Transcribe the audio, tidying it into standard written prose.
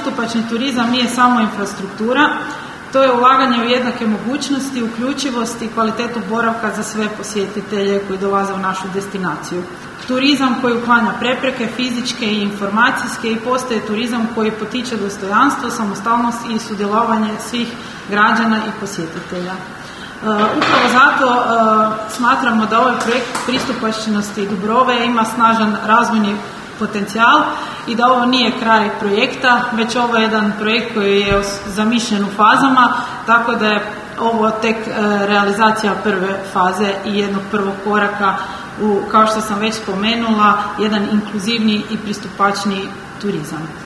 pristupačni turizam nije samo infrastruktura, to je ulaganje u jednake mogućnosti, uključivost i kvalitetu boravka za sve posjetitelje koji dolaze u našu destinaciju. Turizam koji uklanja prepreke fizičke i informacijske i postaje turizam koji potiče dostojanstvo, samostalnost i sudjelovanje svih građana i posjetitelja. Upravo zato smatramo da ovaj projekt pristupačnosti Dubrove ima snažan razvojni potencijal i da ovo nije kraj projekta, već ovo je jedan projekt koji je zamišljen u fazama, tako da je ovo tek realizacija prve faze i jednog prvog koraka u, kao što sam već spomenula, jedan inkluzivni i pristupačni turizam.